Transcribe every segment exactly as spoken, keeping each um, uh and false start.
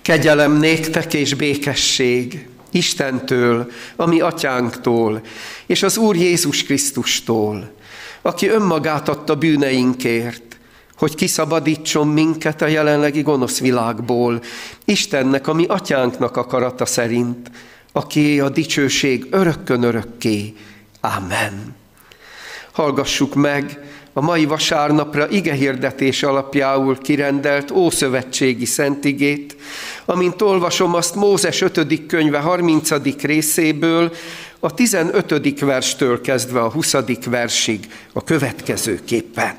Kegyelem néktek és békesség Istentől, a mi atyánktól, és az Úr Jézus Krisztustól, aki önmagát adta bűneinkért, hogy kiszabadítson minket a jelenlegi gonosz világból, Istennek, a mi atyánknak akarata szerint, akié a dicsőség örökkön örökké. Ámen. Hallgassuk meg a mai vasárnapra igehirdetés alapjául kirendelt ószövetségi szentigét, amint olvasom azt Mózes ötödik könyve harmincadik részéből, a tizenötödik verstől kezdve a huszadik versig a következőképpen.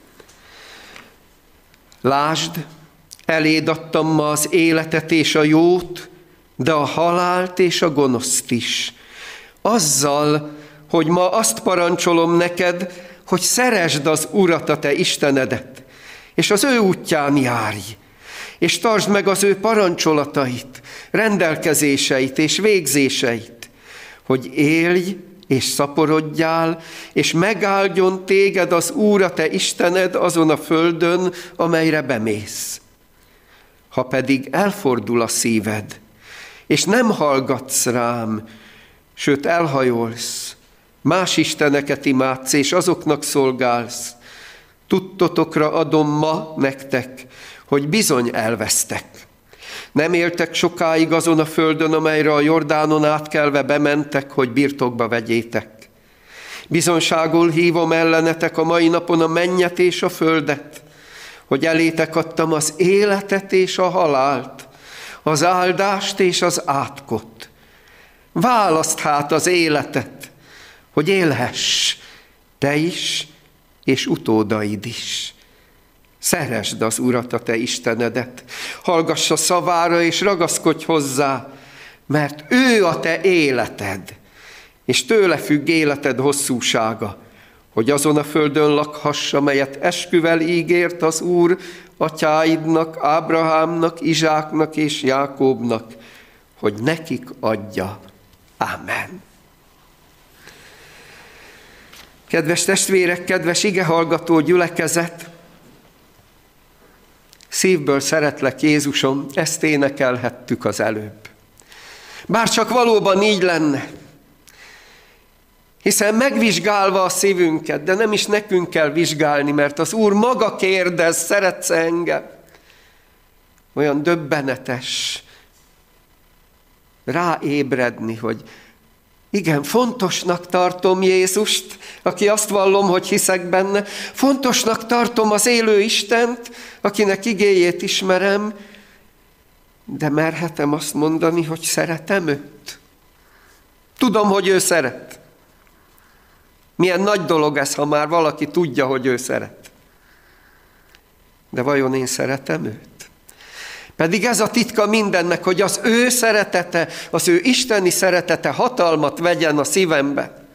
Lásd, eléd adtam ma az életet és a jót, de a halált és a gonoszt is. Azzal, hogy ma azt parancsolom neked, hogy szeresd az Urat, a te Istenedet, és az ő útján járj, és tartsd meg az ő parancsolatait, rendelkezéseit és végzéseit, hogy élj és szaporodjál, és megáldjon téged az Úr, a te Istened azon a földön, amelyre bemész. Ha pedig elfordul a szíved, és nem hallgatsz rám, sőt elhajolsz, más isteneket imádsz, és azoknak szolgálsz, tudtotokra adom ma nektek, hogy bizony elvesztek. Nem éltek sokáig azon a földön, amelyre a Jordánon átkelve bementek, hogy birtokba vegyétek. Bizonságul hívom ellenetek a mai napon a mennyet és a földet, hogy elétek adtam az életet és a halált, az áldást és az átkot. Válaszd hát az életet, hogy élhess, te is, és utódaid is. Szeresd az Urat, a te Istenedet, hallgass a szavára, és ragaszkodj hozzá, mert ő a te életed, és tőle függ életed hosszúsága, hogy azon a földön lakhass, amelyet esküvel ígért az Úr atyáidnak, Ábrahámnak, Izsáknak és Jákóbnak, hogy nekik adja. Ámen. Kedves testvérek, kedves igehallgató gyülekezet, szívből szeretlek, Jézusom, ezt énekelhettük az előbb. Bár csak valóban így lenne, hiszen megvizsgálva a szívünket, de nem is nekünk kell vizsgálni, mert az Úr maga kérdez, szeretsz engem? Olyan döbbenetes ráébredni, hogy igen, fontosnak tartom Jézust, aki azt vallom, hogy hiszek benne, fontosnak tartom az élő Istent, akinek igéjét ismerem, de merhetem azt mondani, hogy szeretem őt? Tudom, hogy ő szeret. Milyen nagy dolog ez, ha már valaki tudja, hogy ő szeret. De vajon én szeretem őt? Pedig ez a titka mindennek, hogy az ő szeretete, az ő isteni szeretete hatalmat vegyen a szívembe.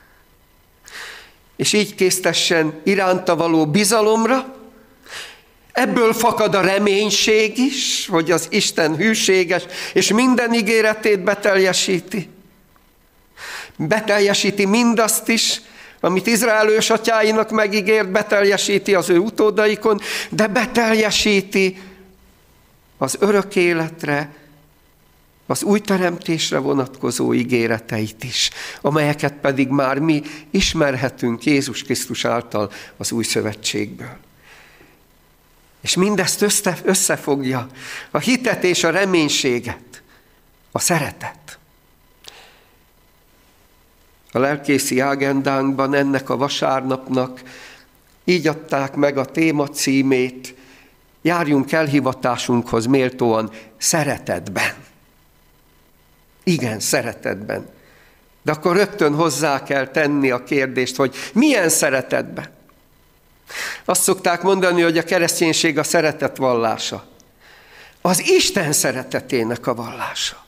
És így késztessen iránta való bizalomra. Ebből fakad a reménység is, hogy az Isten hűséges, és minden ígéretét beteljesíti. Beteljesíti mindazt is, amit Izrael ősatyáinak megígért, beteljesíti az ő utódaikon, de beteljesíti az örök életre, az új teremtésre vonatkozó ígéreteit is, amelyeket pedig már mi ismerhetünk Jézus Krisztus által az új szövetségből. És mindezt össze, összefogja a hitet és a reménységet, a szeretet. A lelkészi ágendánkban ennek a vasárnapnak így adták meg a téma címét, járjunk elhivatásunkhoz méltóan szeretetben. Igen, szeretetben. De akkor rögtön hozzá kell tenni a kérdést, hogy milyen szeretetben? Azt szokták mondani, hogy a kereszténység a szeretet vallása. Az Isten szeretetének a vallása.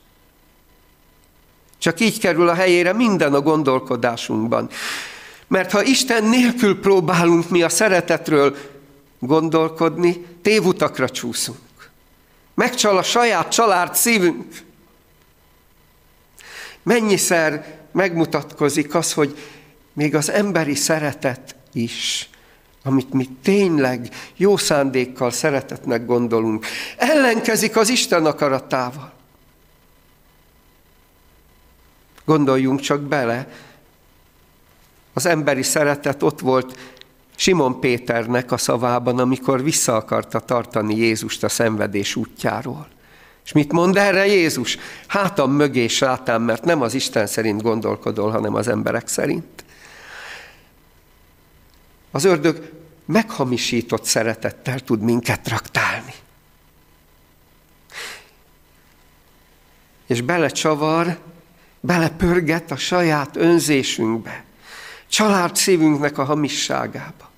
Csak így kerül a helyére minden a gondolkodásunkban. Mert ha Isten nélkül próbálunk mi a szeretetről gondolkodni, tévutakra csúszunk. Megcsal a saját család szívünk. Mennyiszer megmutatkozik az, hogy még az emberi szeretet is amit mi tényleg jó szándékkal, szeretetnek gondolunk, ellenkezik az Isten akaratával. Gondoljunk csak bele, az emberi szeretet ott volt Simon Péternek a szavában, amikor vissza akarta tartani Jézust a szenvedés útjáról. És mit mond erre Jézus? Hátam mögé, sátán, mert nem az Isten szerint gondolkodol, hanem az emberek szerint. Az ördög meghamisított szeretettel tud minket traktálni. És belecsavar, belepörget a saját önzésünkbe, család szívünknek a hamisságába.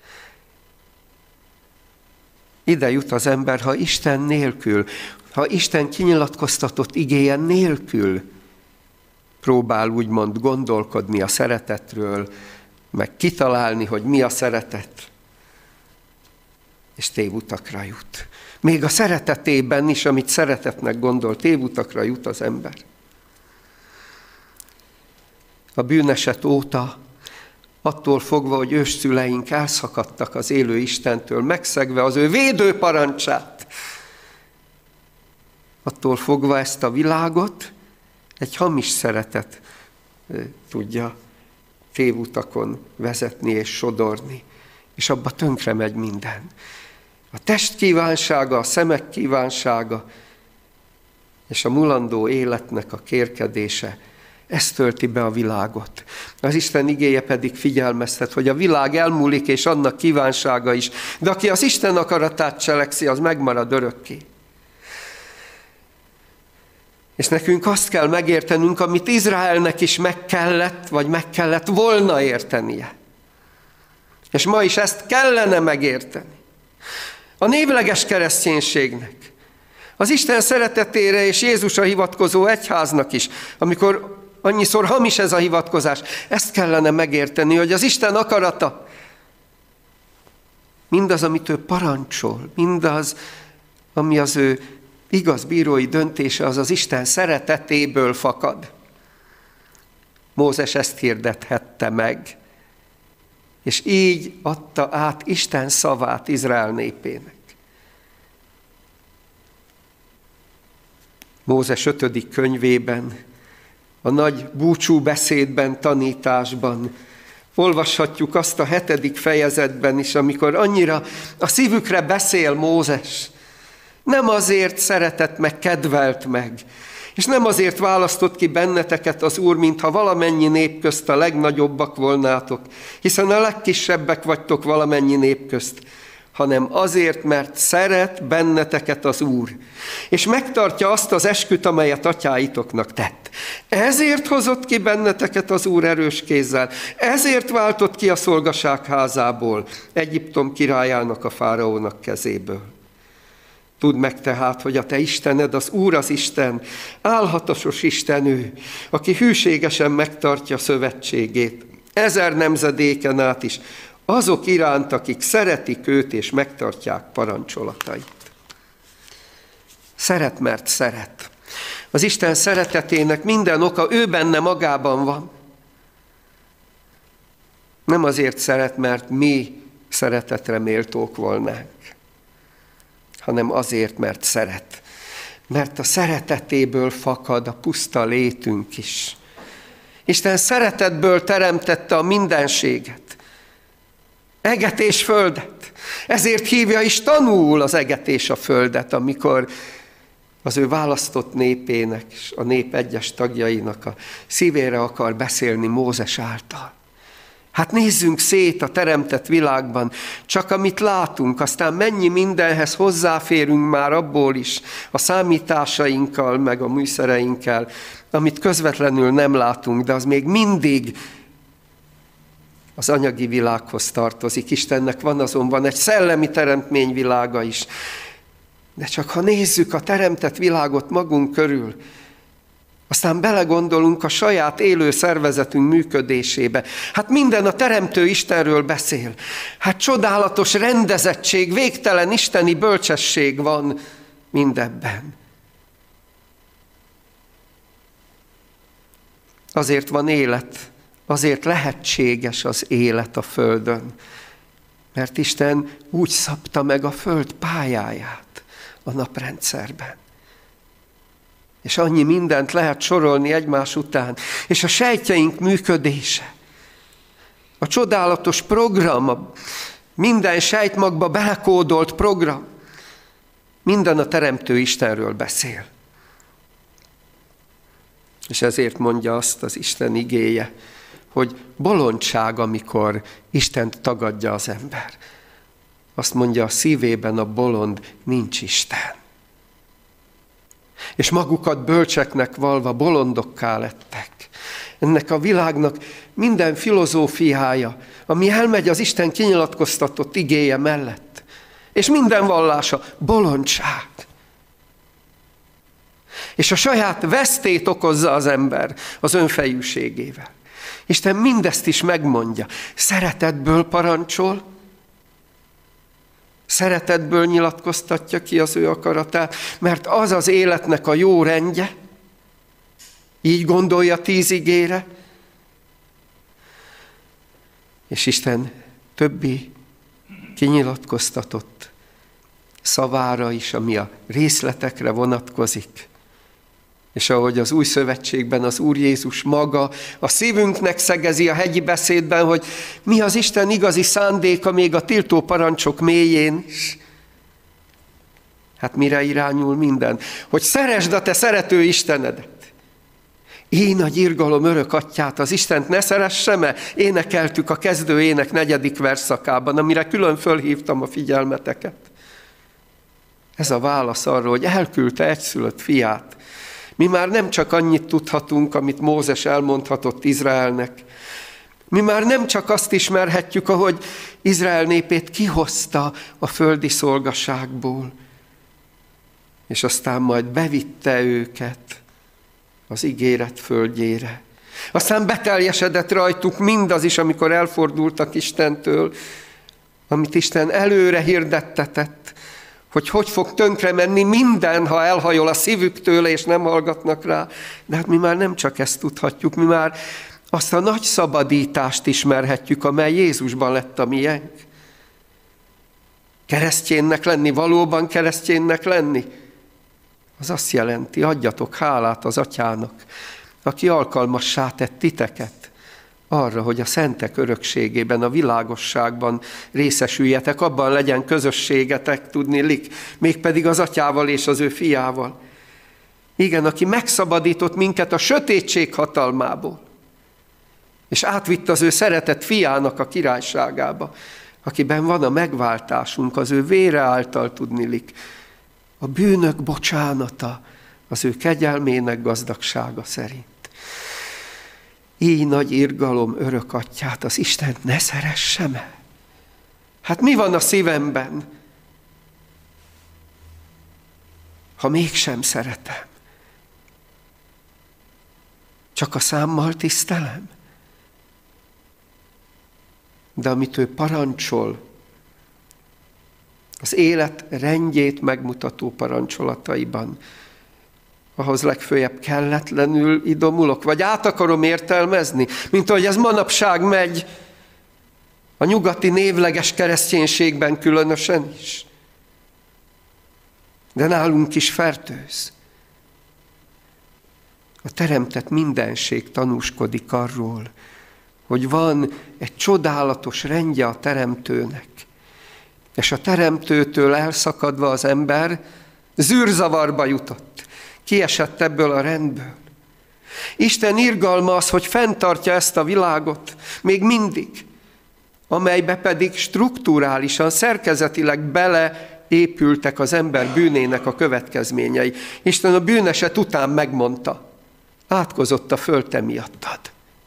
Ide jut az ember, ha Isten nélkül, ha Isten kinyilatkoztatott igéje nélkül próbál úgymond gondolkodni a szeretetről, meg kitalálni, hogy mi a szeretet, és tévutakra jut. Még a szeretetében is, amit szeretetnek gondol, tévutakra jut az ember. A bűneset óta, attól fogva, hogy ősszüleink elszakadtak az élő Istentől, megszegve az ő védő parancsát, attól fogva ezt a világot egy hamis szeretet tudja tévutakon vezetni és sodorni, és abba tönkre megy minden. A test kívánsága, a szemek kívánsága, és a mulandó életnek a kérkedése, ez tölti be a világot. Az Isten igéje pedig figyelmeztet, hogy a világ elmúlik, és annak kívánsága is, de aki az Isten akaratát cselekszi, az megmarad örökké. És nekünk azt kell megértenünk, amit Izraelnek is meg kellett, vagy meg kellett volna értenie. És ma is ezt kellene megérteni. A névleges kereszténységnek, az Isten szeretetére és Jézusra hivatkozó egyháznak is, amikor annyiszor hamis ez a hivatkozás, ezt kellene megérteni, hogy az Isten akarata, mindaz, amit ő parancsol, mindaz, ami az ő igaz bírói döntése, az az Isten szeretetéből fakad. Mózes ezt hirdethette meg, és így adta át Isten szavát Izrael népének. Mózes ötödik könyvében, a nagy búcsú beszédben, tanításban olvashatjuk azt a hetedik fejezetben is, amikor annyira a szívükre beszél Mózes. Nem azért szeretett meg, kedvelt meg, és nem azért választott ki benneteket az Úr, mintha valamennyi nép közt a legnagyobbak volnátok, hiszen a legkisebbek vagytok valamennyi nép közt, hanem azért, mert szeret benneteket az Úr, és megtartja azt az esküt, amelyet atyáitoknak tett. Ezért hozott ki benneteket az Úr erős kézzel, ezért váltott ki a szolgaság házából, Egyiptom királyának, a fáraónak kezéből. Tudd meg tehát, hogy a te Istened, az Úr az Isten, álhatasos Isten ő, aki hűségesen megtartja szövetségét, ezer nemzedéken át is, azok iránt, akik szeretik őt és megtartják parancsolatait. Szeret, mert szeret. Az Isten szeretetének minden oka ő benne magában van. Nem azért szeret, mert mi szeretetre méltók volnánk, hanem azért, mert szeret. Mert a szeretetéből fakad a puszta létünk is. Isten szeretetből teremtette a mindenséget, eget és földet. Ezért hívja is tanul az eget és a földet, amikor az ő választott népének és a nép egyes tagjainak a szívére akar beszélni Mózes által. Hát nézzünk szét a teremtett világban, csak amit látunk, aztán mennyi mindenhez hozzáférünk már abból is, a számításainkkal, meg a műszereinkkel, amit közvetlenül nem látunk, de az még mindig az anyagi világhoz tartozik. Istennek van azonban egy szellemi teremtményvilága is. De csak ha nézzük a teremtett világot magunk körül, aztán belegondolunk a saját élő szervezetünk működésébe. Hát minden a teremtő Istenről beszél. Hát csodálatos rendezettség, végtelen isteni bölcsesség van mindebben. Azért van élet, azért lehetséges az élet a földön, Mert Isten úgy szabta meg a föld pályáját a naprendszerben. És annyi mindent lehet sorolni egymás után. És a sejtjeink működése, a csodálatos program, a minden sejtmagba belekódolt program, minden a Teremtő Istenről beszél. És ezért mondja azt az Isten igéje, hogy bolondság, amikor Istent tagadja az ember. Azt mondja, a szívében a bolond nincs Isten. És magukat bölcseknek valva bolondokká lettek. Ennek a világnak minden filozófiája, ami elmegy az Isten kinyilatkoztatott igéje mellett, és minden vallása bolondság. És a saját vesztét okozza az ember az önfejűségével. Isten mindezt is megmondja. Szeretetből parancsol, szeretetből nyilatkoztatja ki az ő akaratát, mert az az életnek a jó rendje, így gondolja tíz igére, és Isten többi kinyilatkoztatott szavára is, ami a részletekre vonatkozik. És ahogy az új szövetségben az Úr Jézus maga a szívünknek szegezi a hegyi beszédben, hogy mi az Isten igazi szándéka még a tiltó parancsok mélyén is. Hát mire irányul minden? Hogy szeresd a te szerető Istenedet. Én nagy irgalom örök atyát, az Istent ne szeressem-e? Énekeltük a kezdő ének negyedik versszakában, amire külön fölhívtam a figyelmeteket. Ez a válasz arra, hogy elküldte egyszülött fiát. Mi már nem csak annyit tudhatunk, amit Mózes elmondhatott Izraelnek. Mi már nem csak azt ismerhetjük, ahogy Izrael népét kihozta a földi szolgaságból, és aztán majd bevitte őket az ígéret földjére. Aztán beteljesedett rajtuk mindaz is, amikor elfordultak Istentől, amit Isten előre hirdettetett, hogy hogy fog tönkre menni minden, ha elhajol a szívük tőle, és nem hallgatnak rá. De hát mi már nem csak ezt tudhatjuk, mi már azt a nagy szabadítást ismerhetjük, amely Jézusban lett a miénk. Keresztjénnek lenni, valóban keresztjénnek lenni, az azt jelenti, adjatok hálát az Atyának, aki alkalmassá tett titeket arra, hogy a szentek örökségében, a világosságban részesüljetek, abban legyen közösségetek, tudniillik, mégpedig az Atyával és az ő fiával. Igen, aki megszabadított minket a sötétség hatalmából, és átvitt az ő szeretett fiának a királyságába, akiben van a megváltásunk, az ő vére által, tudniillik, a bűnök bocsánata, az ő kegyelmének gazdagsága szerint. Így nagy irgalom örök atyát, az Istent ne szeressem-e? Hát mi van a szívemben, ha mégsem szeretem? Csak a számmal tisztelem? De amit ő parancsol, az élet rendjét megmutató parancsolataiban, ahhoz legfőjebb kelletlenül idomulok, vagy át akarom értelmezni, mint ahogy ez manapság megy a nyugati névleges kereszténységben különösen is. De nálunk is fertőz. A teremtett mindenség tanúskodik arról, hogy van egy csodálatos rendje a teremtőnek, és a teremtőtől elszakadva az ember zűrzavarba jutott. Kiesett ebből a rendből. Isten irgalma az, hogy fenntartja ezt a világot még mindig, amelybe pedig strukturálisan, szerkezetileg beleépültek az ember bűnének a következményei. Isten a bűneset után megmondta, átkozott a föld te miattad.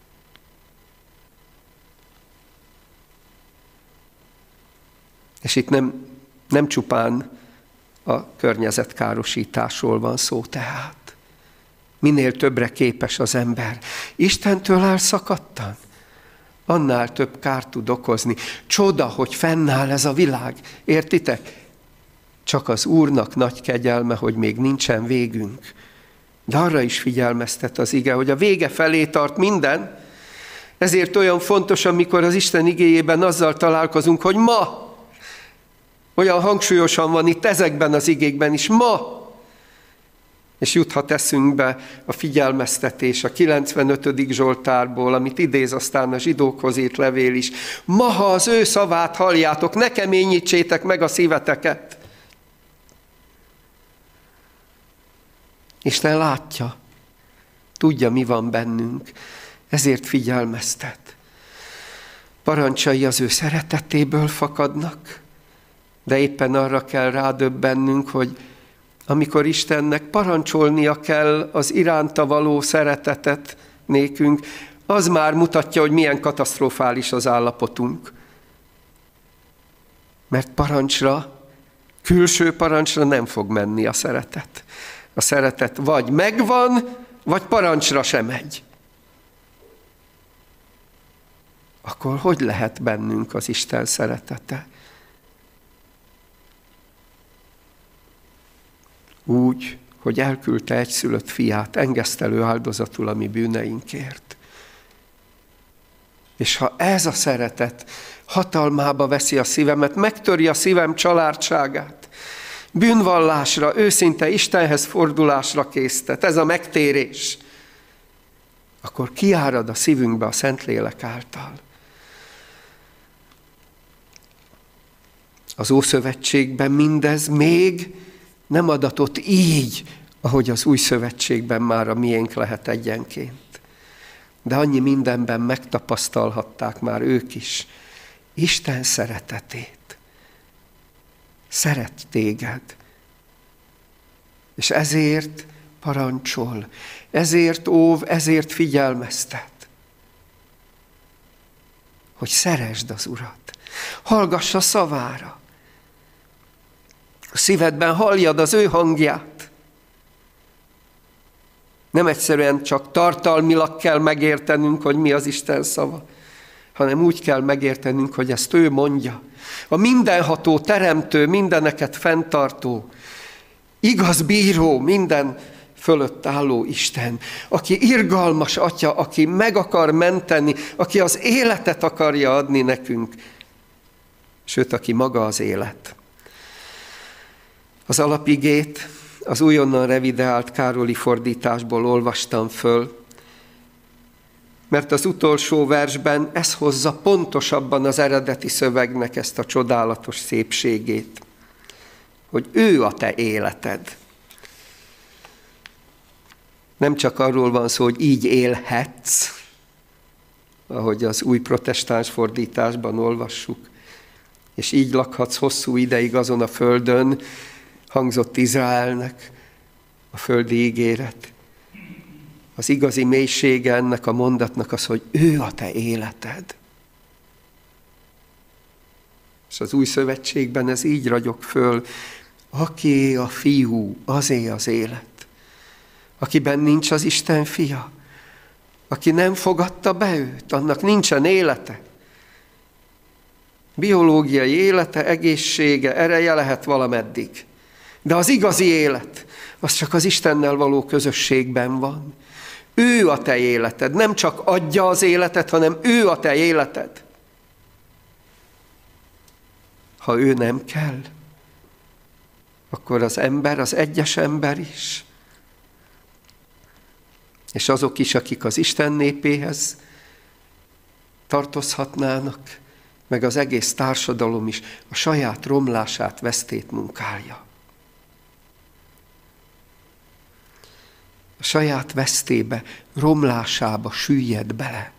És itt nem, nem csupán a környezetkárosításról van szó tehát. Minél többre képes az ember Istentől elszakadtan, annál több kárt tud okozni. Csoda, hogy fennáll ez a világ. Értitek? Csak az Úrnak nagy kegyelme, hogy még nincsen végünk. De arra is figyelmeztet az ige, hogy a vége felé tart minden, Ezért olyan fontos, amikor az Isten igéjében azzal találkozunk, hogy ma, olyan hangsúlyosan van itt ezekben az igékben is, ma, és juthat eszünkbe a figyelmeztetés a kilencvenötödik Zsoltárból, amit idéz aztán a zsidókhoz írt levél is. Ma, ha az ő szavát halljátok, ne keményítsétek meg a szíveteket. Isten látja, tudja, mi van bennünk, ezért figyelmeztet. Parancsai az ő szeretetéből fakadnak, de éppen arra kell rádöbbennünk, hogy amikor Istennek parancsolnia kell az iránta való szeretetet nékünk, az már mutatja, hogy milyen katasztrofális az állapotunk. Mert parancsra, külső parancsra nem fog menni a szeretet. A szeretet vagy megvan, vagy parancsra sem megy. Akkor hogy lehet bennünk az Isten szeretete? Úgy, hogy elküldte egyszülött fiát engesztelő áldozatul a mi bűneinkért. És ha ez a szeretet hatalmába veszi a szívemet, megtöri a szívem családságát, bűnvallásra, őszinte Istenhez fordulásra késztet, ez a megtérés, akkor kiárad a szívünkbe a Szentlélek által. Az Ószövetségben mindez még nem adatott így, ahogy az Új Szövetségben már a miénk lehet egyenként. De annyi mindenben megtapasztalhatták már ők is Isten szeretetét. Szeret téged. És ezért parancsol, ezért óv, ezért figyelmeztet, hogy szeresd az Urat. Hallgass a szavára. A szívedben halljad az ő hangját. Nem egyszerűen csak tartalmilag kell megértenünk, hogy mi az Isten szava, hanem úgy kell megértenünk, hogy ezt ő mondja. A mindenható, teremtő, mindeneket fenntartó, igaz bíró, minden fölött álló Isten, aki irgalmas Atya, aki meg akar menteni, aki az életet akarja adni nekünk, sőt, aki maga az élet. Az alapigét az újonnan revideált Károli fordításból olvastam föl, mert az utolsó versben ez hozza pontosabban az eredeti szövegnek ezt a csodálatos szépségét, hogy ő a te életed. Nem csak arról van szó, hogy így élhetsz, ahogy az új protestáns fordításban olvassuk, és így lakhatsz hosszú ideig azon a földön, hangzott Izraelnek a földi ígéret. Az igazi mélysége ennek a mondatnak az, hogy ő a te életed. És az Új Szövetségben ez így ragyog föl, akié a fiú, azé az élet. Akiben nincs az Isten fia, aki nem fogadta be őt, annak nincsen élete. Biológiai élete, egészsége, ereje lehet valameddig. De az igazi élet, az csak az Istennel való közösségben van. Ő a te életed, nem csak adja az életet, hanem ő a te életed. Ha ő nem kell, akkor az ember, az egyes ember is, és azok is, akik az Isten népéhez tartozhatnának, meg az egész társadalom is a saját romlását, vesztét munkálja. A saját vesztébe, romlásába süllyed bele.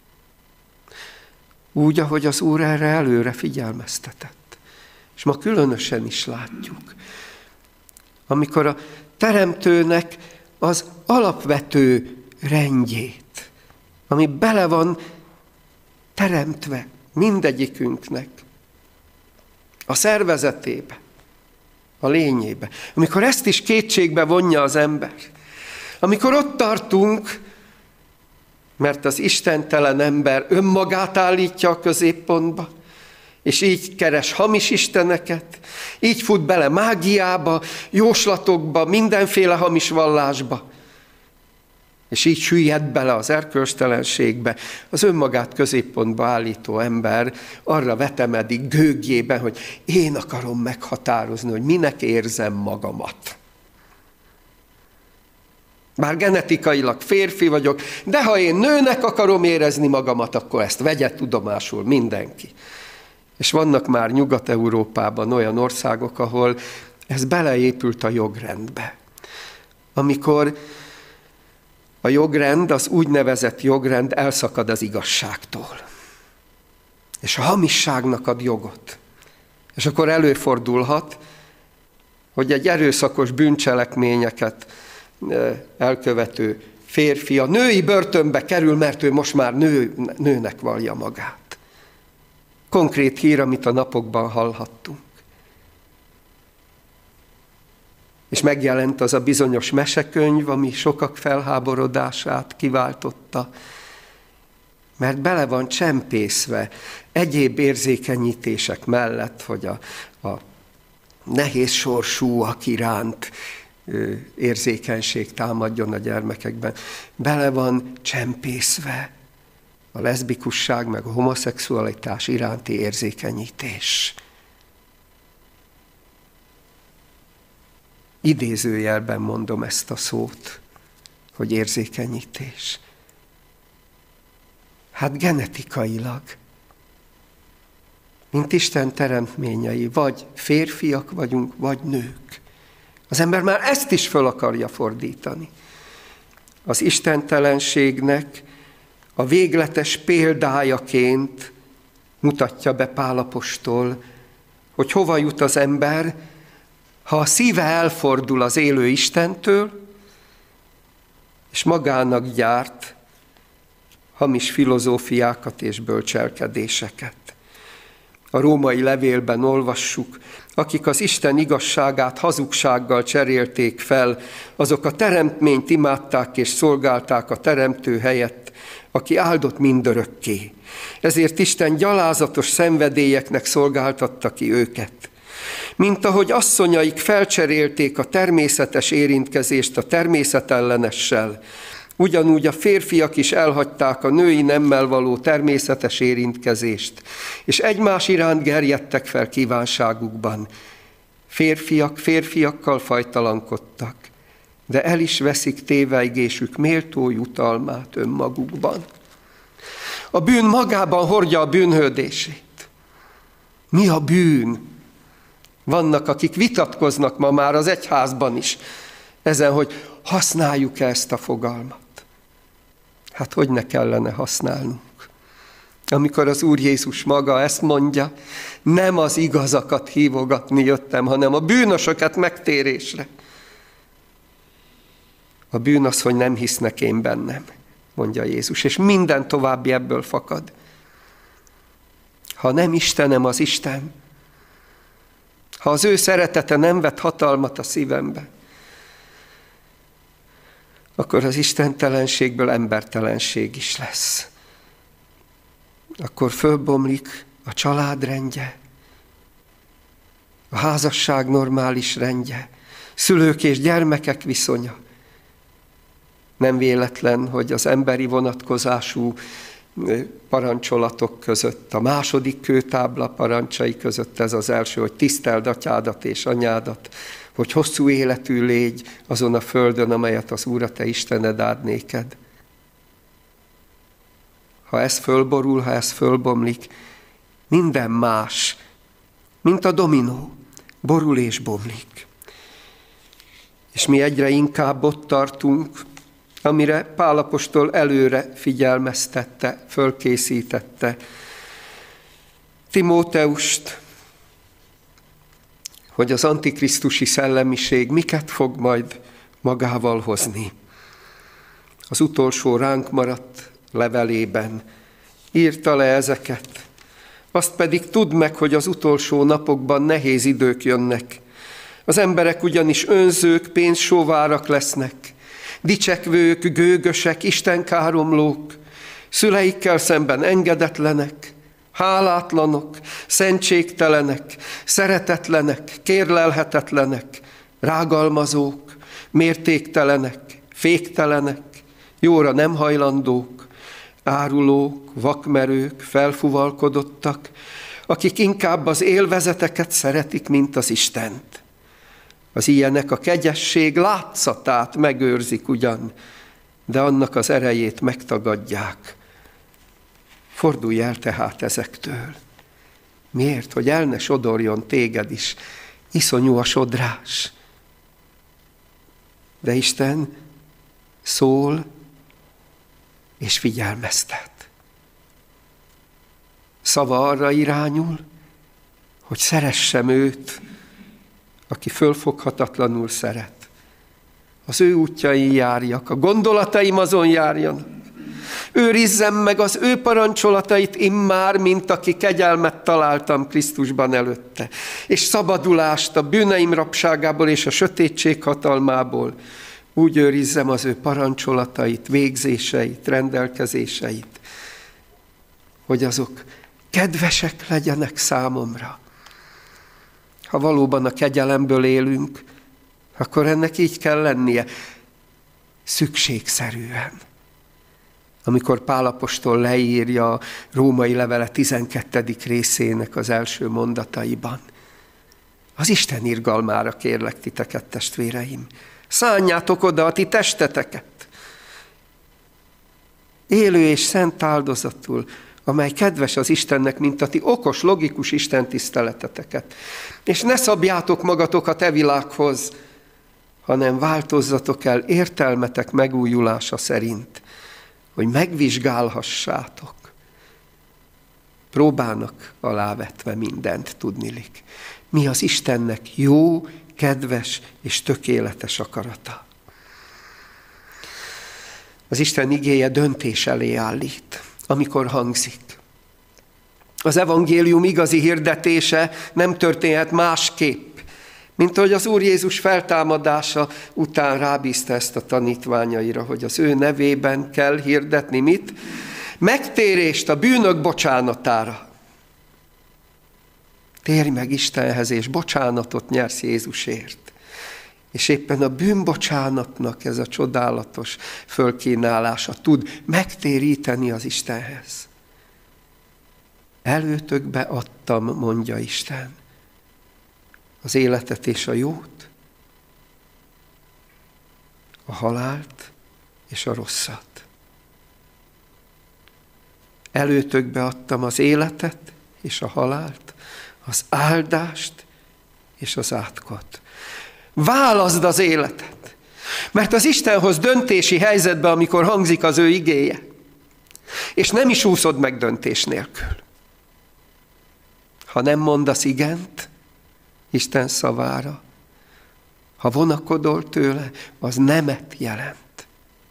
Úgy, ahogy az Úr erre előre figyelmeztetett. És ma különösen is látjuk. Amikor a teremtőnek az alapvető rendjét, ami bele van teremtve mindegyikünknek, a szervezetébe, a lényébe. Amikor ezt is kétségbe vonja az ember, amikor ott tartunk, mert az istentelen ember önmagát állítja a középpontba, és így keres hamis isteneket, így fut bele mágiába, jóslatokba, mindenféle hamis vallásba. és így süllyed bele az erkölcstelenségbe, az önmagát középpontba állító ember arra vetemedik gőgjében, hogy én akarom meghatározni, hogy minek érzem magamat. Bár genetikailag férfi vagyok, de ha én nőnek akarom érezni magamat, akkor ezt vegye tudomásul mindenki. És vannak már Nyugat-Európában olyan országok, ahol ez beleépült a jogrendbe. Amikor a jogrend, az úgynevezett jogrend elszakad az igazságtól. És a hamisságnak ad jogot. És akkor előfordulhat, hogy egy erőszakos bűncselekményeket elkövető férfi a női börtönbe kerül, mert ő most már nő, nőnek vallja magát. Konkrét hír, amit a napokban hallhattunk. És megjelent az a bizonyos mesekönyv, ami sokak felháborodását kiváltotta, mert bele van csempészve egyéb érzékenyítések mellett, hogy a, a nehéz sorsúak iránt érzékenység támadjon a gyermekekben. Bele van csempészve a leszbikusság meg a homoszexualitás iránti érzékenyítés. Idézőjelben mondom ezt a szót, hogy érzékenyítés. Hát genetikailag, mint Isten teremtményei, vagy férfiak vagyunk, vagy nők. Az ember már ezt is föl akarja fordítani. Az istentelenségnek a végletes példájaként mutatja be Pál apostol, hogy hova jut az ember, ha a szíve elfordul az élő Istentől, és magának gyárt hamis filozófiákat és bölcselkedéseket. A római levélben olvassuk, akik az Isten igazságát hazugsággal cserélték fel, azok a teremtményt imádták és szolgálták a teremtő helyett, aki áldott mindörökké. Ezért Isten gyalázatos szenvedélyeknek szolgáltatta ki őket. Mint ahogy asszonyaik felcserélték a természetes érintkezést a természetellenessel, ugyanúgy a férfiak is elhagyták a női nemmel való természetes érintkezést, és egymás iránt gerjedtek fel kívánságukban. Férfiak férfiakkal fajtalankodtak, de el is veszik tévejgésük méltó jutalmát önmagukban. A bűn magában hordja a bűnhődését. Mi a bűn? Vannak, akik vitatkoznak ma már az egyházban is ezen, hogy használjuk-e ezt a fogalmat. Hát hogy ne kellene használnunk? Amikor az Úr Jézus maga ezt mondja, nem az igazakat hívogatni jöttem, hanem a bűnösöket megtérésre. A bűn az, hogy nem hisznek én bennem, mondja Jézus, és minden további ebből fakad. Ha nem Istenem az Isten, ha az ő szeretete nem vet hatalmat a szívembe, akkor az istentelenségből embertelenség is lesz. Akkor fölbomlik a család rendje, a házasság normális rendje, szülők és gyermekek viszonya. Nem véletlen, hogy az emberi vonatkozású parancsolatok között, a második kőtábla parancsai között ez az első, hogy tiszteld atyádat és anyádat, hogy hosszú életű légy azon a földön, amelyet az Úr a te Istened áld néked. Ha ez fölborul, ha ez fölbomlik, minden más, mint a dominó, borul és bomlik. És mi egyre inkább ott tartunk, amire Pál apostol előre figyelmeztette, fölkészítette Timóteust, hogy az antikrisztusi szellemiség miket fog majd magával hozni. Az utolsó ránk maradt levelében írta le ezeket. Azt pedig tudd meg, hogy az utolsó napokban nehéz idők jönnek. Az emberek ugyanis önzők, pénzsóvárak lesznek, dicsekvők, gőgösek, istenkáromlók, szüleikkel szemben engedetlenek, hálátlanok, szentségtelenek, szeretetlenek, kérlelhetetlenek, rágalmazók, mértéktelenek, féktelenek, Jóra nem hajlandók, árulók, vakmerők, felfuvalkodottak, akik inkább az élvezeteket szeretik, mint az Istent. Az ilyenek a kegyesség látszatát megőrzik ugyan, de annak az erejét megtagadják. Fordulj el tehát ezektől. Miért? Hogy el ne sodorjon téged is. Iszonyú a sodrás. De Isten szól és figyelmeztet. Szava arra irányul, hogy szeressem őt, aki fölfoghatatlanul szeret. Az ő útjain járjak, a gondolataim azon járjanak. Őrizzem meg az ő parancsolatait immár, mint aki kegyelmet találtam Krisztusban előtte, és szabadulást a bűneim rabságából és a sötétség hatalmából. Úgy őrizzem az ő parancsolatait, végzéseit, rendelkezéseit, hogy azok kedvesek legyenek számomra. Ha valóban a kegyelemből élünk, akkor ennek így kell lennie, szükségszerűen. Amikor Pál apostol leírja a római levele tizenkettedik részének az első mondataiban. Az Isten irgalmára kérlek titeket, testvéreim, szánjátok oda a ti testeteket, élő és szent áldozatul, amely kedves az Istennek, mint a ti okos, logikus Isten tiszteleteteket. És ne szabjátok magatokat e világhoz, hanem változzatok el értelmetek megújulása szerint, hogy megvizsgálhassátok. Próbának alávetve mindent tudnilik. Mi az Istennek jó, kedves és tökéletes akarata. Az Isten igéje döntés elé állít, amikor hangzik. Az evangélium igazi hirdetése nem történhet másképp, mint ahogy az Úr Jézus feltámadása után rábízta ezt a tanítványaira, hogy az ő nevében kell hirdetni mit? Megtérést a bűnök bocsánatára. Térj meg Istenhez, és bocsánatot nyersz Jézusért. És éppen a bűnbocsánatnak ez a csodálatos fölkínálása tud megtéríteni az Istenhez. Előtökbe adtam, mondja Isten, az életet és a jót, a halált és a rosszat. Előtökbe adtam az életet és a halált, az áldást és az átkot. Válaszd az életet, mert az Isten hoz döntési helyzetbe, amikor hangzik az ő igéje, és nem is úszod meg döntés nélkül. Ha nem mondasz igent Isten szavára, ha vonakodol tőle, az nemet jelent.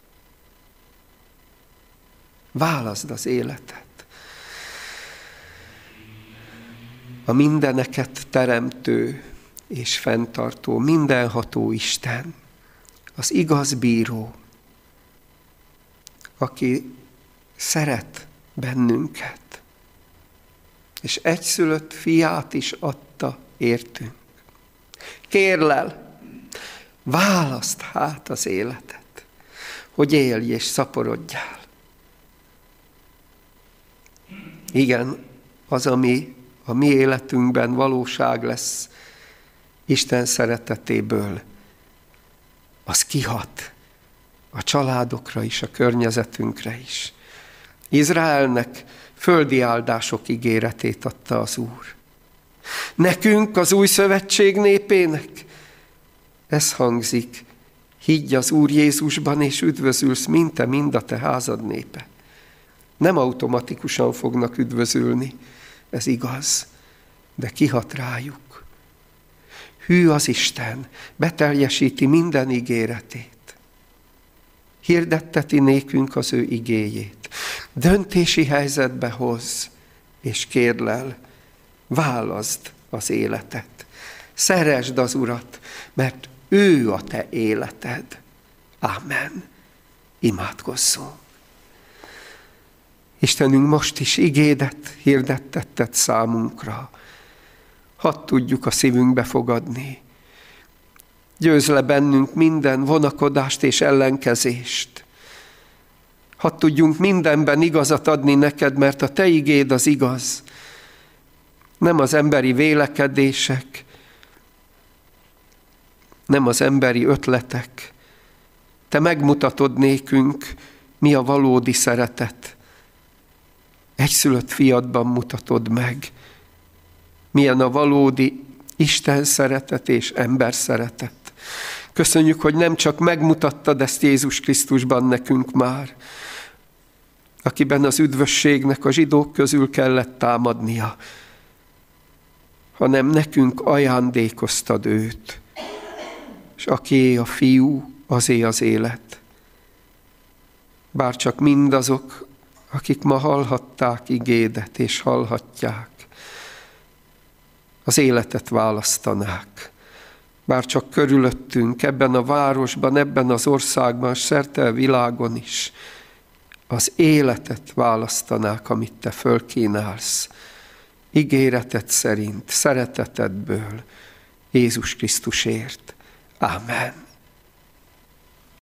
Válaszd az életet. A mindeneket teremtő és fenntartó, mindenható Isten, az igaz bíró, aki szeret bennünket, és egyszülött fiát is adta értünk. Kérlel, válaszd hát az életet, hogy élj és szaporodjál. Igen, az, ami a mi életünkben valóság lesz Isten szeretetéből, az kihat a családokra is, a környezetünkre is. Izraelnek földi áldások ígéretét adta az Úr. Nekünk, az új szövetség népének, ez hangzik, higgy az Úr Jézusban, és üdvözülsz mind te, mind a te házad népe. Nem automatikusan fognak üdvözülni, ez igaz, de kihat rájuk. Hű az Isten, beteljesíti minden ígéretét. Hirdetteti nékünk az ő igéjét. Döntési helyzetbe hoz, és kérlel, válaszd az életet. Szeresd az Urat, mert ő a te életed. Ámen. Imádkozzunk. Istenünk, most is igédet hirdettetted számunkra. Hadd tudjuk a szívünkbe fogadni. Győzz le bennünk minden vonakodást és ellenkezést. Hadd tudjunk mindenben igazat adni neked, mert a te igéd az igaz. Nem az emberi vélekedések, nem az emberi ötletek. Te megmutatod nékünk, mi a valódi szeretet. Egyszülött fiadban mutatod meg, milyen a valódi Isten szeretet és ember szeretet. Köszönjük, hogy nem csak megmutattad ezt Jézus Krisztusban nekünk már, akiben az üdvösségnek a zsidók közül kellett támadnia, hanem nekünk ajándékoztad őt, és akié a fiú, azé az élet. Bárcsak mindazok, akik ma hallhatták igédet és hallhatják, az életet választanák. Bárcsak körülöttünk, ebben a városban, ebben az országban, szerte a világon is, az életet választanák, amit te fölkínálsz. Ígéreted szerint, szeretetedből, Jézus Krisztusért. Ámen.